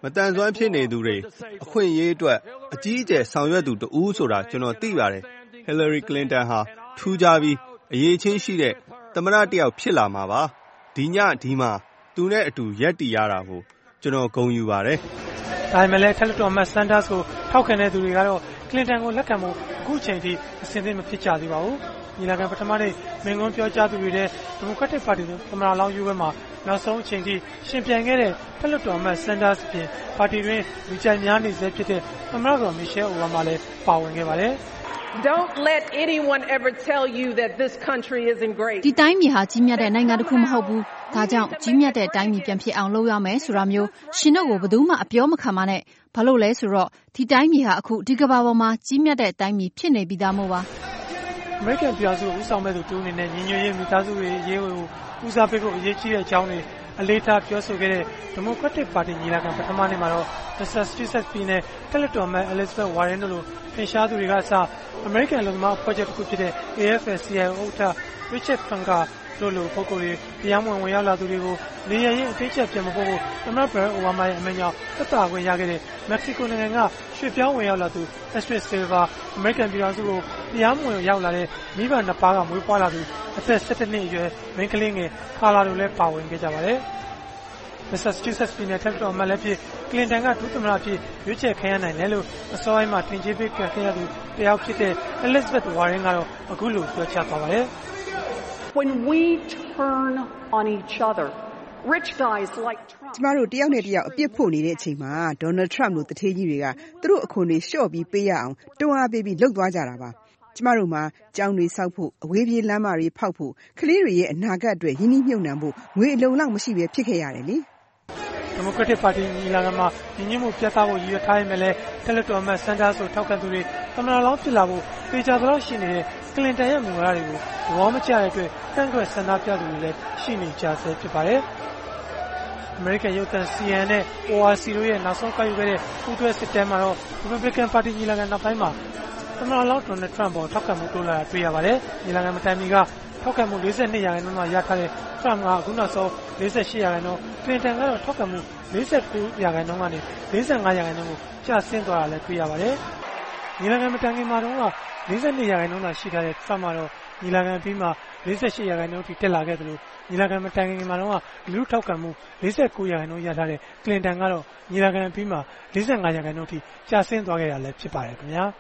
တန်ဆွမ်းဖြစ်နေသူတွေအခွင့်အရေးအတွက်အကြီးအကျယ်ဆောင်ရွက်သူတဦးဆိုတာကျွန်တော်သိပါတယ်။ Hillary Clinton ဟာထူးခြားပြီးအရေးချင်းရှိတဲ့သမ္မတတစ်ယောက်ဖြစ်လာမှာပါ။ဒီညဒီမှာသူနဲ့အတူရပ်တည်ရတာကိုကျွန်တော်ဂုဏ်ယူပါတယ်။ဒါပေမဲ့လည်းထက်လက်တော်မတ် Sanders ကိုထောက်ခံတဲ့သူတွေကတော့ Clinton ကိုလက်ခံဖို့အခုချိန်ထိအဆင်သင့်မဖြစ်ကြသေးပါဘူး။ညီလာခံပထမနေ့မိန့်ခွန်းပြောကြားသူတွေတဲ့ Democratic Party သမ္မတလောင်းရွေးပွဲမှာနောက်ဆုံးအချိန်ထိရှင်ပြိုင်ခဲ့တဲ့ထက်လက်တော်မတ် Sanders အပြင်ပါတီတွင်လူကြိုက်များနေစေဖြစ်တဲ့သမ္မတက Michelle Obama လည်းပါဝင်ခဲ့ပါတယ်။ Don't let anyone ever tell you that this country isn't great. ဒီတိုင်းပြည်ဟာကြီးမြတ်တဲ့နိုင်ငံတစ်ခုမဟုတ်ဘူး။ဒါကြောင့်ကြီးမြတ်တဲ့တိုင်းပြည်ပြန်ဖြစ်အောင်လုပ်ရမယ်ဆိုတာမျိုးရှင်တို့ကိုဘယ်သူမှအပြောမခံပါနဲ့။ဘာလို့လဲဆိုတော့ဒီတိုင်းပြည်ဟာအခုဒီကမ္ဘာပေါ်မှာကြီးမြတ်တဲ့တိုင်းပြည်ဖြစ်နေပြီးသားမို့ပါ။ American ပြည်သူ့ဦးဆောင်မဲ့သူတူအနေနဲ့ညီညွတ်ရေးမိသားစုတွေရေးဝေကိုဦးစားပေးဖို့အရေးကြီးတဲ့အကြောင်းတွေအလေးထားပြောဆိုခဲ့တဲ့ Democratic Party ညီလာခံပထမနေ့မှာတော့ Massachusetts ပြည်နယ်တက်လက်တော်မဲ့ Elizabeth Warren တို့လိုထင်ရှားသူတွေကအစ American လူမျိုးအဖွဲ့ချုပ်တစ်ခုဖြစ်တဲ့ AFL-CIO ဥက္ကဋ္ဌ Richard Franca တို့လိုပုဂ္ဂိုလ်တွေတရားမဝင်ရောက်လာသူတွေကိုနေရရင်အသိချက်ပြန်မပို့ဖို့သမ္မတ Barack Obama ရဲ့အမိန့်ကြောင့်သက်သာခွင့်ရခဲ့တဲ့ Mexico နိုင်ငံကရွှေ့ပြောင်းဝင်ရောက်လာသူ Astrid Silva American ပြည်တော်စုကိုတရားမဝင်ရောက်လာတဲ့မိဘနှစ်ပါးကမွေးဖွားလာသူအသက်17နှစ်အရွယ်မိန်းကလေးငယ် Carla တို့လည်းပါဝင်ခဲ့ကြပါတယ်။ Massachusetts ပြည်နယ်ထက်တော်အမတ်လည်းဖြစ် Clinton ကဒုသမ္မတဖြစ်ရွေးချယ်ခံရနိုင်တယ်လို့အစောပိုင်းမှာထင်ကြေးပေးခဲ့ရသူတယောက်ဖြစ်တဲ့ Elizabeth Warren ကတော့အခုလိုပြောချသွားပါတယ်။ When we turn on each other, rich guys like Trump ကျမတို့တယောက်နဲ့တယောက်အပြစ်ဖို့နေတဲ့အချိန်မှာ Donald Trump တို့တထေးကြီးတွေကသူတို့အခွန်တွေလျှော့ပြီးပေးရအောင်တွန်းအားပေးပြီးလှုပ်သွားကြတာပါ။ကျမတို့မှာကျောင်းတွေဆောက်ဖို့အဝေးပြေးလမ်းမတွေဖောက်ဖို့ကလေးတွေရဲ့အနာဂတ်အတွက်ရင်းနှီးမြှုပ်နှံဖို့ငွေအလုံလောက်မရှိဘဲဖြစ်ခဲ့ရတယ်လေ။ Democratic Party ညီလာခံမှာညီညွတ်မှုပြသဖို့ရည်ရွယ်ထားရင်လည်းတက်လက်တော်အမတ် Sanders ကိုထောက်ခံသူတွေသမ္မတလောင်းဖြစ်လာဖို့ပေချာသလောက်ရှိနေတဲ့ Clinton ရဲ့မူဝါဒတွေကိုသဘောမကျတဲ့အတွက်ကန့်ကွက်ဆန္ဒပြသူတွေလည်းရှိနေကြဆဲဖြစ်ပါတယ်။ American ရုပ်သံ CNN နဲ့ ORC တို့ရဲ့နောက်ဆုံးကောက်ယူခဲ့တဲ့ပူးတွဲစစ်တမ်းမှာတော့ Republican Party ညီလာခံနောက်ပိုင်းမှာသမ္မတလောင်း Donald Trump ပေါ်ထောက်ခံမှုတိုးလာတာတွေ့ရပါတယ်။ညီလာခံမတိုင်မီကထောက်ခံမှု42%မှာရထားတဲ့ Trump ကအခုနောက်ဆုံး48%။ Clinton ကတော့ထောက်ခံမှု49%ကနေ45%ကိုကျဆင်းသွားတာလည်းတွေ့ရပါတယ်။ညီလာခံမတိုင်ခင်မှာတော့42%သာရှိထားတဲ့ Trump ကတော့ညီလာခံပြီးမှ48%ထိတက်လာခဲ့သလိုညီလာခံမတိုင်ခင်မှာတော့လူထောက်ခံမှု49%ရထားတဲ့ Clinton ကတော့ညီလာခံပြီးမှ45%ထိကျဆင်းသွားခဲ့တာလည်းဖြစ်ပါတယ်ခင်ဗျာ။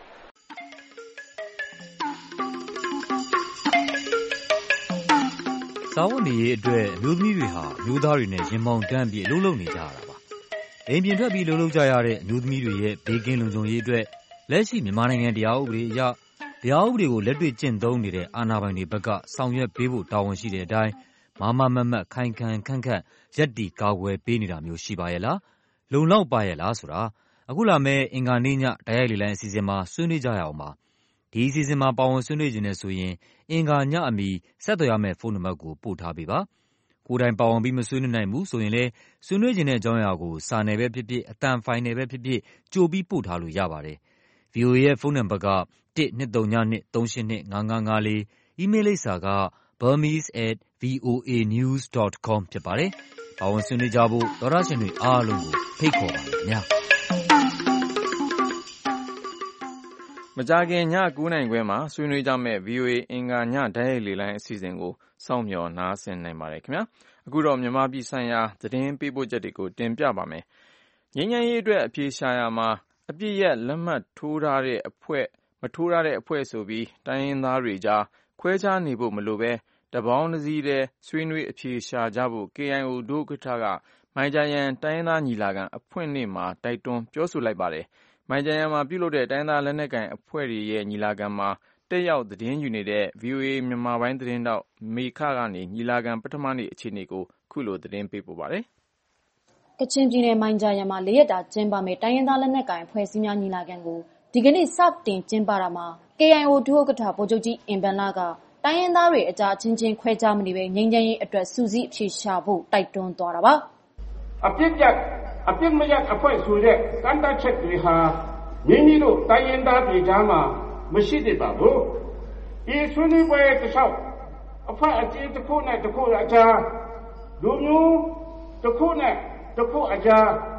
စားဝတ်နေရေးအတွက်အမျိုးသမီးတွေဟာအမျိုးသားတွေနဲ့ရင်မောင်တန်းပြီးအလုပ်လုပ်နေကြရတာပါ။အိမ်ပြင်ထွက်ပြီးအလုပ်လုပ်ကြရတဲ့အမျိုးသမီးတွေရဲ့ဘေးကင်းလုံခြုံရေးအတွက်လက်ရှိမြန်မာနိုင်ငံတရားဥပဒေအရတရားဥပဒေကိုလက်တွေ့ကျင့်သုံးနေတဲ့အာဏာပိုင်တွေဘက်ကဆောင်ရွက်ပေးဖို့တာဝန်ရှိတဲ့အတိုင်းမားမားမတ်မတ်ခိုင်ခံခန့်ခန့်ရပ်တည်ကာကွယ်ပေးနေတာမျိုးရှိပါရဲ့လား။လုံလောက်ပါရဲ့လားဆိုတာအခုလာမယ့်အင်္ဂါနေ့ညတိုက်ရိုက်လေလံအစီအစဉ်မှာဆွေးနွေးကြရအောင်ပါ။ဒီအစီအစဉ်မှာပါဝင်ဆွေးနွေးခြင်းနဲ့ဆိုရင်အင်္ဂါညအမီဆက်သွယ်ရမယ့်ဖုန်းနံပါတ်ကိုပို့ထားပေးပါ။ကိုယ်တိုင်ပါဝင်ပြီးမဆွေးနွေးနိုင်ဘူးဆိုရင်လည်းဆွေးနွေးခြင်းတဲ့အကြောင်းအရာကိုစာနယ်ပဲဖြစ်ဖြစ်အသံဖိုင်နယ်ပဲဖြစ်ဖြစ်ကြိုပြီးပို့ထားလို့ရပါတယ်။ VOA ရဲ့ဖုန်းနံပါတ်က12323825554အီးမေးလ်လိပ်စာကburmese@voanews.com ဖြစ်ပါတယ်။ပါဝင်ဆွေးနွေးကြဖို့သောတရှင်တွေအားလုံးကိုဖိတ်ခေါ်ပါတယ်ခင်ဗျာ။မကြာခင်ည9:00နာရီခွဲမှာဆွေးနွေးကြမယ့် VOA အင်္ဂါညတိုက်ရိုက်လေလံအစီအစဉ်ကိုစောင့်မျှော်နားဆင်နိုင်ပါတယ်ခင်ဗျာ။အခုတော့မြန်မာပြည်ဆိုင်ရာသတင်းပေးပို့ချက်တွေကိုတင်ပြပါမယ်။ငြိမ်းချမ်းရေးအတွက်အပြေရှားရာမှာအပြည့်ရဲ့လက်မှတ်ထိုးထားတဲ့အဖွဲ့မထိုးထားတဲ့အဖွဲ့ဆိုပြီးတိုင်းရင်းသားတွေကြားခွဲခြားနေဖို့မလိုပဲတပေါင်းတစည်းတည်းဆွေးနွေးအပြေရှားကြဖို့ KIO ဒုဥက္ကဋ္ဌကမိုင်ဂျာယန်တိုင်းရင်းသားညီလာခံအဖွင့်နေ့မှာတိုက်တွန်းပြောဆိုလိုက်ပါတယ်။မိုင်ဂျာယန်မှာပြုလုပ်တဲ့တိုင်းသားလက်နက်ကိုင်အဖွဲ့တွေရဲ့ညီလာခံမှာတက်ရောက်သတင်းယူနေတဲ့ VOA မြန်မာပိုင်းသတင်းတောက်မေခကနေညီလာခံပထမနေ့အခြေအနေကိုခုလိုသတင်းပေးပို့ပါတယ်။ကချင်ပြည်နယ်မိုင်ဂျာယန်မှာ၄ရက်တာကျင်းပမယ့်တိုင်းရင်းသားလက်နက်ကိုင်အဖွဲ့အစည်းများညီလာခံကိုဒီကနေ့စတင်ကျင်းပတာမှာ KIO ဒုဥက္ကဋ္ဌဗိုလ်ချုပ်ကြီးအင်ဘန်လကတိုင်းရင်းသားတွေအကြားချင်းချင်းခွဲခြားမနေပဲငြိမ်းချမ်းရေးအတွက်စုစည်းအဖြေရှာဖို့တိုက်တွန်းသွားတာပါ။အပြစ်မရအဖွဲ့ဆိုတဲ့ကန့်သတ်ချက်တွေဟာမိမိတို့တိုင်းရင်းသားပြည်သားမှာမရှိသေးပါဘူး။ဒီဆွေးနွေးပွဲတစ်လျှောက်အဖွဲ့အစည်းတစ်ခုနဲ့တစ်ခုအကြားလူမျိုးတစ်ခုနဲ့တစ်ခုအကြား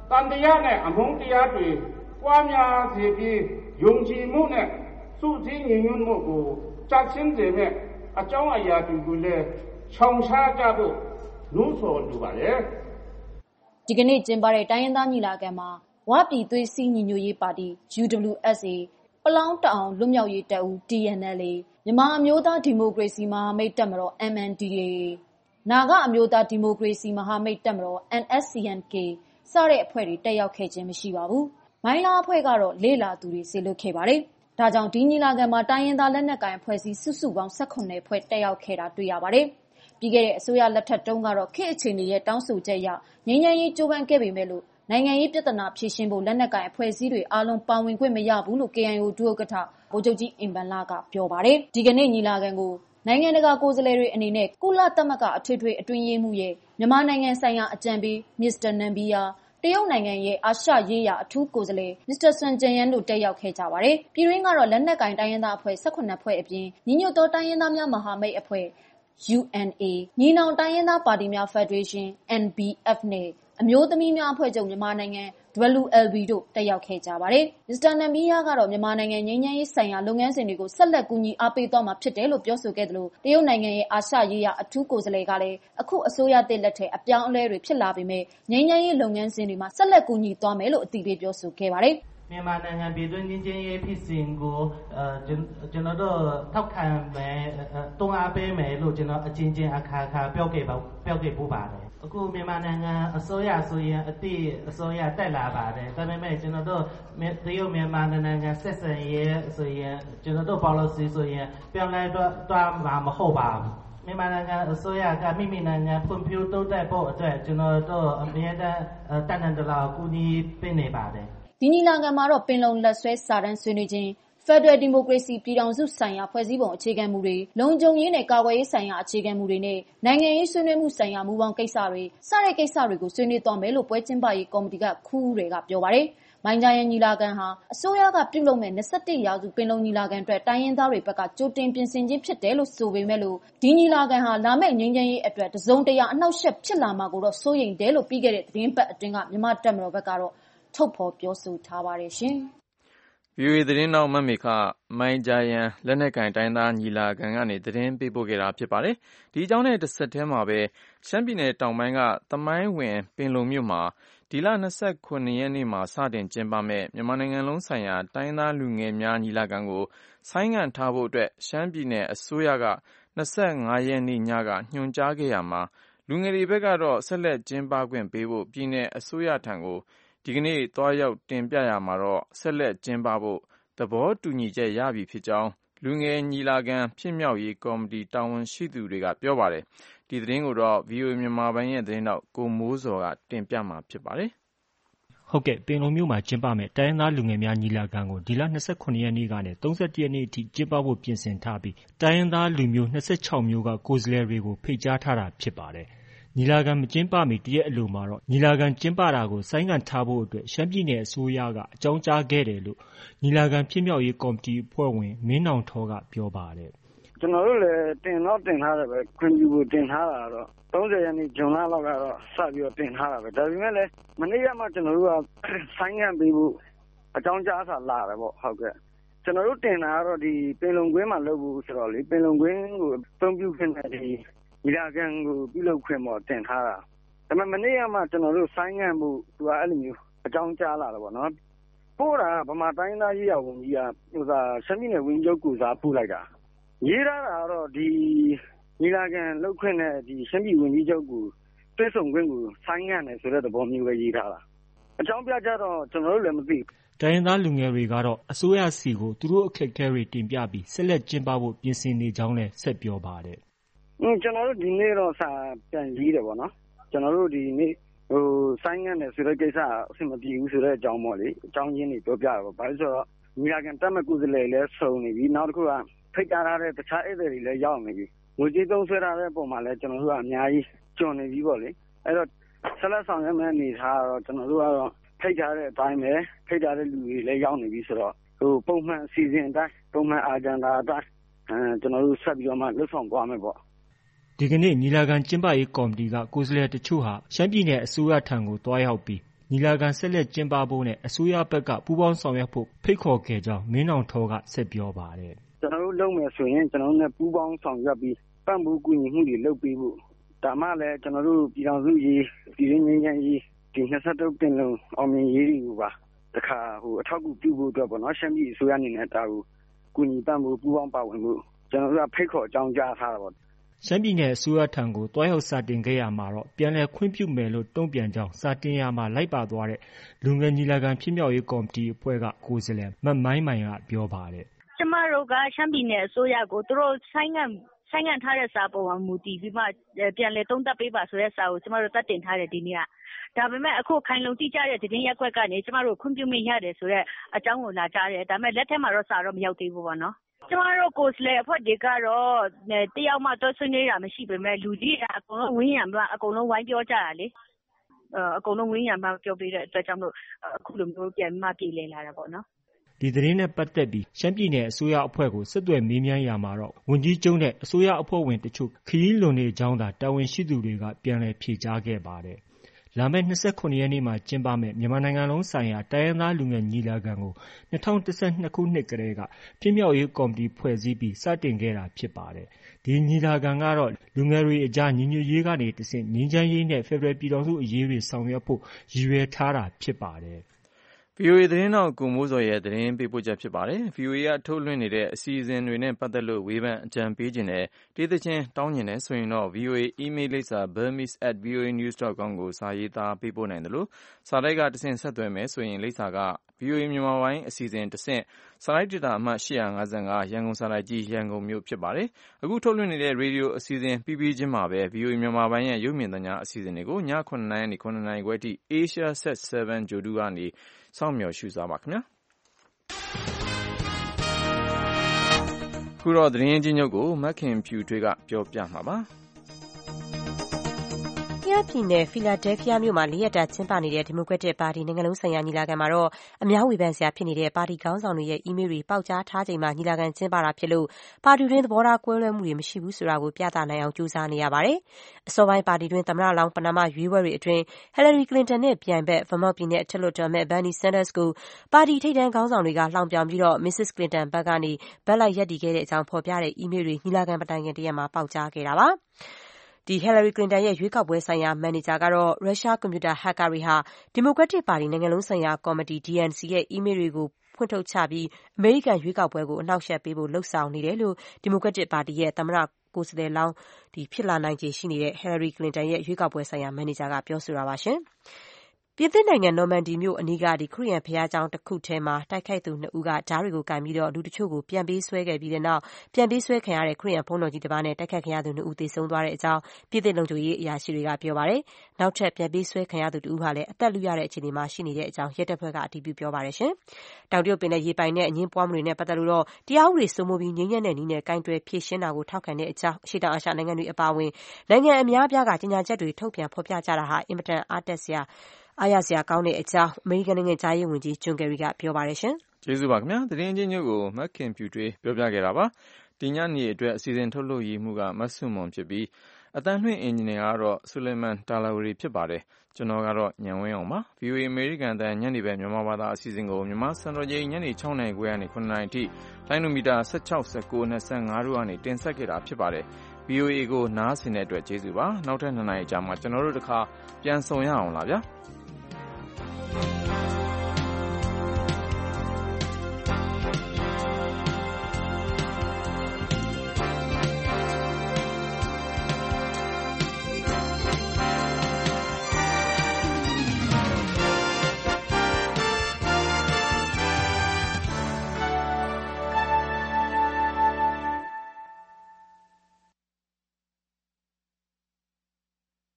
တန်တရားနဲ့အမုန်းတရားတွေပွားများစေပြီးယုံကြည်မှုနဲ့စုစည်းညီညွတ်မှုကိုကျဆင်းစေမဲ့အကြောင်းအရာတွေကိုလည်းရှောင်ရှားကြဖို့နှိုးဆော်လိုပါတယ်ဒီကနေ့ကျင်းပတဲ့တိုင်းရင်းသားညီလာခံမှာဝပြည်သွေးစည်းညီညွတ်ရေးပါတီ UWSA ပလောင်းတအောင်လွတ်မြောက်ရေးတပ်ဦး TNLA မြန်မာအမျိုးသားဒီမိုကရေစီမဟာမိတ်တပ်မတော် MNDAA နာဂအမျိုးသားဒီမိုကရေစီမဟာမိတ်တပ်မတော် NSCN-K စတဲ့အဖွဲ့တွေတက်ရောက်ခဲ့ခြင်းမရှိပါဘူး။မိုင်းလားအဖွဲ့ကတော့လေ့လာသူတွေစေလွှတ်ခဲ့ပါတယ်။ဒါကြောင့်ဒီညီလာခံမှာတိုင်းရင်းသားလက်နက်ကိုင်အဖွဲ့အစည်းစုစုပေါင်း18ဖွဲ့တက်ရောက်ခဲ့တာတွေ့ရပါတယ်။ပြီးခဲ့တဲ့အစိုးရလက်ထက်တုန်းကတော့ခေတ်အခြေအနေရဲ့တောင်းဆိုချက်အရငြိမ်းချမ်းရေးကြိုးပမ်းခဲ့ပေမဲ့လို့နိုင်ငံရေးပြဿနာဖြေရှင်းဖို့လက်နက်ကိုင်အဖွဲ့အစည်းတွေအားလုံးပါဝင်ခွင့်မရဘူးလို့ KIO ဒုဥက္ကဋ္ဌဗိုလ်ချုပ်ကြီးအင်ဘန်လာကပြောပါတယ်။ဒီကနေ့ညီလာခံကိုနိုင်ငံတကာကိုယ်စားလှယ်တွေအနေနဲ့ကုလသမဂ္ဂအထွေထွေအတွင်းရေးမှူးရဲ့မြန်မာနိုင်ငံဆိုင်ရာအကြံပေးမစ္စတာနမ်ဘီယာတရုတ်နိုင်ငံရဲ့အာရှရေးရာအထူးကိုယ်စားလှယ်မစ္စတာဆွန်ဂျန်ယန်တို့တက်ရောက်ခဲ့ကြပါတယ်။ပြည်တွင်းကတော့လက်နက်ကင်တိုင်းရင်းသားအဖွဲ့18ဖွဲ့အပြင်ညီညွတ်သောတိုင်းရင်းသားများမဟာမိတ်အဖွဲ့ UNA ညီနောင်တိုင်းရင်းသားပါတီများဖက်ဒရေးရှင်း NBF နဲ့အမျိုးသမီးများအဖွဲ့ချုပ်မြန်မာနိုင်ငံ WLB တို့တက်ရောက်ခဲ့ကြပါတယ်။မစ္စတာနမ်ဘီယာကတော့မြန်မာနိုင်ငံငြိမ်းချမ်းရေးဆိုင်ရာလုပ်ငန်းစဉ်တွေကိုဆက်လက်ကူညီအားပေးသွားမှာဖြစ်တယ်လို့ပြောဆိုခဲ့သလိုတရုတ်နိုင်ငံရဲ့အာရှရေးရာအထူးကိုယ်စားလှယ်ကလည်းအခုအစိုးရသစ်လက်ထက်အပြောင်းအလဲတွေဖြစ်လာပေမဲ့ငြိမ်းချမ်းရေးလုပ်ငန်းစဉ်တွေမှာဆက်လက်ကူညီသွားမယ်လို့အတည်ပြုပြောဆိုခဲ့ပါတယ်။မြန်မာနိုင်ငံပြည်တွင်းငြိမ်းချမ်းရေးဖြစ်စဉ်ကိုကျွန်တော်တို့ထောက်ခံမယ်တွန်းအားပေးမယ်လို့ကျွန်တော်အချင်းချင်းအခါခါပြောခဲ့ပူပါတယ်အခုမြန်မာနိုင်ငံအစိုးရဆိုရင်အတိအစိုးရတက်လာပါတယ်ဒါပေမဲ့ကျွန်တော်တို့တရုတ်မြန်မာနိုင်ငံဆက်ဆံရေးဆိုရင်ကျွန်တော်တို့ policy ဆိုရင်ပြောင်းလဲတော့မှာမဟုတ်ပါဘူးမြန်မာနိုင်ငံအစိုးရကမိမိနိုင်ငံဖွံ့ဖြိုးတိုးတက်ဖို့အတွက်ကျွန်တော်တို့အမြဲတမ်းတန်တန်တလာကူညီပေးနေပါတယ်ဒီညီလာခံမှာတော့ပင်လုံလက်ဆွဲစာတမ်းဆွေးနွေးခြင်းဖက်ဒရယ်ဒီမိုကရေစီပြည်ထောင်စုဆိုင်ရာဖွဲ့စည်းပုံအခြေခံမူတွေလုံခြုံရေးနဲ့ကာကွယ်ရေးဆိုင်ရာအခြေခံမူတွေနဲ့နိုင်ငံရေးဆွေးနွေးမှုဆိုင်ရာမူပေါင်းကိစ္စတွေစတဲ့ကိစ္စတွေကိုဆွေးနွေးသွားမယ်လို့ပွဲကျင်းပရေးကော်မတီကခူးဦးတွေကပြောပါတယ်။မိုင်းဂျာယန်ညီလာခံဟာအစိုးရကပြုလုပ်မဲ့21ရာစုပင်လုံညီလာခံအတွက်တိုင်းရင်းသားတွေဘက်ကကြိုတင်ပြင်ဆင်ခြင်းဖြစ်တယ်လို့ဆိုပေမဲ့လို့ဒီညီလာခံဟာလာမဲ့ငြိမ်းချမ်းရေးအတွက်တစုံတရာအနှောက်အယှက်ဖြစ်လာမှာကိုတော့စိုးရိမ်တယ်လို့ပြီးခဲ့တဲ့သတင်းပတ်အတွင်းကမြန်မာတပ်မတော်ဘက်ကတော့ထုတ်ဖော်ပြောဆိုထားပါတယ်ရှင်။ VOA သတင်းတောက်မမေခမိုင်းဂျာယန်လက်နက်ကင်တိုင်းသားညီလာခံကနေသတင်းပေးပို့ခဲ့တာဖြစ်ပါတယ်။ဒီအကြောင်းနဲ့တစ်ဆက်တည်းမှာပဲရှမ်းပြည်နယ်တောင်ပိုင်းကသမိုင်းဝင်ပင်လုံမြို့မှာဒီလ29ရက်နေ့မှာစတင်ကျင်းပမဲ့မြန်မာနိုင်ငံလုံးဆိုင်ရာတိုင်းသားလူငယ်များညီလာခံကိုဆိုင်းငံ့ထားဖို့အတွက်ရှမ်းပြည်နယ်အစိုးရက25ရက်နေ့ညကညွှန်ကြားခဲ့ရမှာလူငယ်တွေဘက်ကတော့ဆက်လက်ကျင်းပခွင့်ပေးဖို့ပြည်နယ်အစိုးရထံကိုဒီကနေ့သွားရောက်တင်ပြရမှာတော့ဆက်လက်ကျင်းပဖို့သဘောတူညီချက်ရပြီဖြစ်ကြောင်းလူငယ်ညီလာခံဖြစ်မြောက်ရေးကော်မတီတာဝန်ရှိသူတွေကပြောပါတယ်။ဒီသတင်းကိုတော့ VOA မြန်မာပိုင်းရဲ့သတင်းတောက်ကိုမိုးစော်ကတင်ပြမှာဖြစ်ပါတယ်။ဟုတ်ကဲ့ပင်လုံမြို့မှာကျင်းပမဲ့တိုင်းရင်းသားလူငယ်များညီလာခံကိုဒီလ29ရက်နေ့ကနေ31ရက်နေ့အထိကျင်းပဖို့ပြင်ဆင်ထားပြီးတိုင်းရင်းသားလူမျိုး26မျိုးကကိုယ်စားလှယ်တွေကိုဖိတ်ကြားထားတာဖြစ်ပါတယ်။ညီလာခံမကျင်းပမီတရက်အလိုမှာတော့ညီလာခံကျင်းပတာကိုဆိုင်းငံ့ထားဖို့အတွက်ရှမ်းပြည်နယ်အစိုးရကအကြောင်းကြားခဲ့တယ်လို့ညီလာခံဖြစ်မြောက်ရေးကော်မတီအဖွဲ့ဝင်မင်းနောင်ထောကပြောပါတယ်။ကျွန်တော်တို့လည်းတင်ထားတယ်ပဲခွင့်ပြုဖို့တင်ထားတာတော့30ရက်နေ့ဇွန်လလောက်ကတော့စပြီးတော့တင်ထားတာပဲဒါပေမဲ့လည်းမနေ့ကမှကျွန်တော်တို့ကဆိုင်းငံ့ပေးဖို့အကြောင်းကြားစာလာတယ်ပေါ့ဟုတ်ကဲ့ကျွန်တော်တို့တင်တာကတော့ဒီပင်လုံကွင်းမှာလုပ်ဖို့ဆိုတော့လေပင်လုံကွင်းကိုအသုံးပြုခွင့်နဲ့ဒီညီလာခံကိုပြုလုပ်ခွင့်ပေါ်တင်ထားတာဒါပေမဲ့မနေ့ကမှကျွန်တော်တို့ဆိုင်းငံ့ဖို့သူကအဲ့လိုမျိုးအကြောင်းကြားလာတယ်ပေါ့နော်ပို့တာဗမာတိုင်းသားရေးရဝန်ကြီးကရှမ်းပြည်နယ်ဝန်ကြီးချုပ်ကိုစားပို့လိုက်တာရေးထားတာကတော့ဒီညီလာခံလုပ်ခွင့်နဲ့ဒီရှမ်းပြည်ဝန်ကြီးချုပ်ကိုတွေ့ဆုံခွင့်ကိုဆိုင်းငံ့တယ်ဆိုတဲ့သဘောမျိုးပဲရေးထားတာအကြောင်းပြချက်တော့ကျွန်တော်တို့လည်းမသိဘူးတိုင်းရင်းသားလူငယ်တွေကတော့အစိုးရစီကိုသူတို့အခက်အခဲတွေတင်ပြပြီးဆက်လက်ကျင်းပဖို့ပြင်ဆင်နေကြောင်းလည်းဆက်ပြောပါတယ်ကျွန်တော်တို့ဒီနေ့တော့စာပြန်ရေးတယ်ပေါ့နော်ကျွန်တော်တို့ဒီနေ့ဆိုင်းငံ့တယ်ဆိုတဲ့ကိစ္စအဆင်မပြေဘူးဆိုတဲ့အကြောင်းပေါ့လေအကြောင်းရင်းတွေပြောပြတာပေါ့ဘာလို့ဆိုတော့ညီလာခံတက်မဲ့ကိုယ်စားလှယ်လည်းစုံနေပြီနောက်တစ်ခုကဖိတ်ကြားထားတဲ့တခြားဧည့်သည်တွေလည်းရောက်နေပြီငွေကြေးသုံးဆွဲထားတဲ့ပုံမှာလည်းကျွန်တော်တို့ကအများကြီးကျွံနေပြီပေါ့လေအဲ့တော့ဆက်လက်ဆောင်ရွက်မဲ့အနေထားတော့ကျွန်တော်တို့ကတော့ဖိတ်ကြားတဲ့အတိုင်းပဲဖိတ်ကြားတဲ့လူတွေလည်းရောက်နေပြီဆိုတော့ပုံမှန်အစီအစဉ်အတိုင်းပုံမှန်အာဂျန်ဒါအတိုင်းကျွန်တော်တို့ဆက်ပြီးတော့မှလှုပ်ဆောင်သွားမယ်ပေါ့ဒီကနေ့ညီလာခံကျင်းပရေးကော်မတီကကိုယ်စားလှယ်တချို့ဟာရှမ်းပြည်နယ်အစိုးရထံကိုတွားရောက်ပြီးညီလာခံဆက်လက်ကျင်းပဖို့နဲ့အစိုးရဘက်ကပူးပေါင်းဆောင်ရွက်ဖို့ဖိတ်ခေါ်ခဲ့ကြောင်းမင်းအောင်ထောကဆက်ပြောပါတယ်။ကျွန်တော်တို့လုပ်မယ်ဆိုရင်ကျွန်တော်တို့နဲ့ပူးပေါင်းဆောင်ရွက်ပြီးပံ့ပိုးကူညီမှုတွေလုပ်ပေးဖို့ဒါမှလည်းကျွန်တော်တို့ပြည်ထောင်စုရေးပြည်ရင်းငင်းချမ်းရေးဒီ23ပင်လုံအောင်မြင်ရေးတွေကိုပါတခါအထောက်အကူပြုဖို့အတွက်ပေါ့နော်ရှမ်းပြည်အစိုးရအနေနဲ့ဒါကိုကူညီပံ့ပိုးပူးပေါင်းပါဝင်မှုကျွန်တော်တို့ကဖိတ်ခေါ်အကြောင်းကြားထားတာပေါ့ရှမ်းပြည်နယ်အစိုးရထံကိုတွားရောက်စာတင်ခဲ့ရမှာတော့ပြန်လည်ခွင့်ပြုမယ်လို့တုံ့ပြန်ကြောင်းစာတင်ရမှာလိုက်ပါသွားတဲ့လူငယ်ညီလာခံဖြစ်မြောက်ရေးကော်မတီအဖွဲ့ကကိုယ်စားလှယ်မမိုင်းမိုင်ကပြောပါတယ်ကျမတို့ကရှမ်းပြည်နယ်အစိုးရကိုသူတို့ဆိုင်းငံ့ထားတဲ့စာပေါ်မှာမူတည်ပြီးမှပြန်လည်သုံးသပ်ပေးပါဆိုတဲ့စာကိုကျမတို့တတ်တင်ထားတယ်ဒီနေ့ကဒါပေမဲ့အခုခိုင်လုံတိကျတဲ့သတင်းရက်ကွက်ကနေကျမတို့ခွင့်ပြုမိရတယ်ဆိုတဲ့အကြောင်းကိုလာကြားတယ်ဒါပေမဲ့လက်ထက်မှာတော့စာတော့မရောက်သေးဘူးပေါ့နော်ကျမတို့ကိုယ်စားလှယ်အဖွဲ့တွေကတော့တယောက်မှတော့ဆွေးနွေးတာမရှိပေမဲ့လူကြီးကအကုန်လုံးဝင်းရံမှအကုန်လုံးဝိုင်းပြောကြတာလေအကုန်လုံးဝင်းရံမှပြောပေးတဲ့အတွက်ကြောင့်မို့အခုလိုမျိုးပြန်မှပြည်လည်လာတာပေါ့နော်ဒီသတင်းနဲ့ပတ်သက်ပြီးရှမ်းပြည်နယ်အစိုးရအဖွဲ့ကိုဆက်သွယ်မေးမြန်းရာမှာတော့ဝန်ကြီးချုပ်နဲ့အစိုးရအဖွဲ့ဝင်တချို့ခရီးလွန်နေကြောင်းသာတာဝန်ရှိသူတွေကပြန်လည်ဖြေကြားခဲ့ပါတယ်လာမယ့်29ရက်နေ့မှာကျင်းပမယ့်မြန်မာနိုင်ငံလုံးဆိုင်ရာတိုင်းရင်းသားလူငယ်ညီလာခံကို2012ခုနှစ်ကတည်းကဖြစ်မြောက်ရေးကော်မတီဖွဲ့စည်းပြီးစတင်ခဲ့တာဖြစ်ပါတယ်။ဒီညီလာခံကတော့လူငယ်တွေအကြားညီညွတ်ရေးကနေတဆင့်ငြိမ်းချမ်းရေးနဲ့ဖက်ဒရယ်ပြည်ထောင်စုအရေးတွေဆောင်ရွက်ဖို့ရည်ရွယ်ထားတာဖြစ်ပါတယ်။ VOA သတင်းထောက်ကိုမိုးစောရဲ့သတင်းပေးပို့ချက်ဖြစ်ပါတယ်။ VOA ကထုတ်လွှင့်နေတဲ့အစီအစဉ်တွေနဲ့ပတ်သက်လို့ဝေဖန်အကြံပေးခြင်းနဲ့တေးသချင်းတောင်းကျင်တယ်ဆိုရင်တော့ VOA email လိပ်စာ burmese@voanews.com ကိုစာရေးသားပေးပို့နိုင်တယ်လို့စာတိုက်ကတဆင့်ဆက်သွယ်မယ်ဆိုရင်လိပ်စာက VOA မြန်မာပိုင်းအစီအစဉ်တဆင့်စာတိုက်ဒေတာအမှတ်855ရန်ကုန်စာတိုက်ကြီးရန်ကုန်မြို့ဖြစ်ပါတယ်။အခုထုတ်လွှင့်နေတဲ့ရေဒီယိုအစီအစဉ်ပြီးချင်းမှာပဲ VOA မြန်မာပိုင်းရဲ့ရုပ်မြင်သံကြားအစီအစဉ်တွေကိုည9:00နာရီ 9:00နာရီခွဲအထိ Asia Set 7 ဂြိုလ်တုကနေစောင့်မျှော်ရှုစားပါခင်ဗျာခုတော့သတင်းချင်းချုပ်ကိုမခင်ဖြူထွေးကပြောပြမှာပါပြည်နယ်ဖီလာဒဲလ်ဖီးယားမြို့မှာ၄ရက်တာကျင်းပနေတဲ့ဒီမိုကရက်တစ်ပါတီနိုင်ငံလုံးဆိုင်ရာညီလာခံမှာတော့အများဝေဖန်စရာဖြစ်နေတဲ့ပါတီခေါင်းဆောင်တွေရဲ့အီးမေးလ်တွေပေါက်ကြားထားချိန်မှာညီလာခံကျင်းပတာဖြစ်လို့ပါတီတွင်းသဘောထားကွဲလွဲမှုတွေမရှိဘူးဆိုတာကိုပြသနိုင်အောင်ကြိုးစားနေရပါတယ်။အစောပိုင်းပါတီတွင်းသမ္မတလောင်းပဏာမရွေးပွဲတွေအတွင်းဟီလာရီကလင်တန်နဲ့ပြိုင်ဘက်ဗာမော့ပြည်နယ်အထက်လွှတ်တော်အမတ်ဘန်နီဆန်ဒါစ်ကိုပါတီထိပ်တန်းခေါင်းဆောင်တွေကလှောင်ပြောင်ပြီးမစ္စစ်ကလင်တန်ဘက်ကနေဘက်လိုက်ရပ်တည်ခဲ့တဲ့အကြောင်းဖော်ပြတဲ့အီးမေးလ်တွေညီလာခံမတိုင်ခင်တရက်မှာပေါက်ကြားခဲ့တာပါ။ဟီလာရီကလင်တန်ရဲ့ရွေးကောက်ပွဲဆိုင်ရာမန်နေဂျာကတော့ရုရှားကွန်ပျူတာဟက်ကာတွေဟာဒီမိုကရက်တစ်ပါတီနိုင်ငံလုံးဆိုင်ရာကော်မတီ DNC ရဲ့အီးမေးလ်တွေကိုဖွင့်ထုတ်ချပြီးအမေရိကန်ရွေးကောက်ပွဲကိုအနှောက်အယှက်ပေးဖို့လုပ်ဆောင်နေတယ်လို့ဒီမိုကရက်တစ်ပါတီရဲ့သမ္မတကိုယ်စားလှယ်လောင်းဖြစ်လာနိုင်ခြေရှိနေတဲ့ဟီလာရီကလင်တန်ရဲ့ရွေးကောက်ပွဲဆိုင်ရာမန်နေဂျာကပြောဆိုတာပါရှင်။ပြင်သစ်နိုင်ငံနော်မန်ဒီမြို့အနီးကခရစ်ယာန်ဘုရားကျောင်းတစ်ခုထဲမှာတိုက်ခိုက်သူ2ဦးကဓားတွေကိုကိုင်ပြီးလူတချို့ကိုပြန်ပေးဆွဲခဲ့ပြီးတဲ့နောက်ပြန်ပေးဆွဲခံရတဲ့ခရစ်ယာန်ဘုန်းတော်ကြီးတစ်ပါးနဲ့တိုက်ခိုက်ခံရသူ2ဦးသေဆုံးသွားတဲ့အကြောင်းပြင်သစ်လုံခြုံရေးအရာရှိတွေကပြောပါတယ်။နောက်ထပ်ပြန်ပေးဆွဲခံရသူ2ဦးဟာလည်းအသက်လုရတဲ့အခြေအနေမှာရှိနေတဲ့အကြောင်းရဲတပ်ဖွဲ့ကအတည်ပြုပြောပါတယ်ရှင်။တောင်တရုတ်ပင်လယ်ရေပိုင်နဲ့အငြင်းပွားမှုတွေနဲ့ပတ်သက်လို့တရားဥပဒေစိုးမိုးပြီးငြိမ်းချမ်းတဲ့နည်းနဲ့ကိုင်တွယ်ဖြေရှင်းတာကိုထောက်ခံတဲ့အကြောင်းအရှေ့တောင်အာရှနိုင်ငံတွေအပါအဝင်နိုင်ငံအများအပြားကကြေညာချက်တွေထုတ်ပြန်ဖော်ပြကြတာဟာအင်မတန်အားရစရာကောင်းတဲ့အကြောင်းအမေရိကန်နိုင်ငံခြားရေးဝန်ကြီးဂျွန်ကယ်ရီကပြောပါတယ်ရှင်။ကျေးဇူးပါခင်ဗျာ။သတင်းချင်းချုပ်ကိုမခင်ဖြူထွေးပြောပြခဲ့တာပါ။ဒီညနေအတွက်အစီအစဉ်ထုတ်လုပ်ရေးမှုကမဆုမွန်ဖြစ်ပြီးအတန်းလွှင့်အင်ဂျင်နီယာကတော့ဆူလိုင်မန်တာလာဝရီဖြစ်ပါတယ်။ကျွန်တော်ကတော့ညံဝင်းအောင်ပါ။ VOA အမေရိကန်အသံညနေပဲမြန်မာဘာသာအစီအစဉ်ကိုမြန်မာစံတော်ချိန်ညနေ6:00နာရီခွဲကနေ9:00နာရီအထိလိုင်းနိုမီတာ16 19 25တို့ကနေတင်ဆက်ခဲ့တာဖြစ်ပါတယ်။ VOA ကိုနားဆင်တဲ့အတွက်ကျေးဇူးပါ။နောက်ထပ်2 နာရီကြာမှကျွန်တော်တို့တစ်ခါပြန်ဆုံရအောင်လားဗျာ။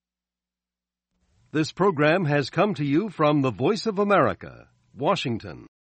This program has come to you from the Voice of America, Washington.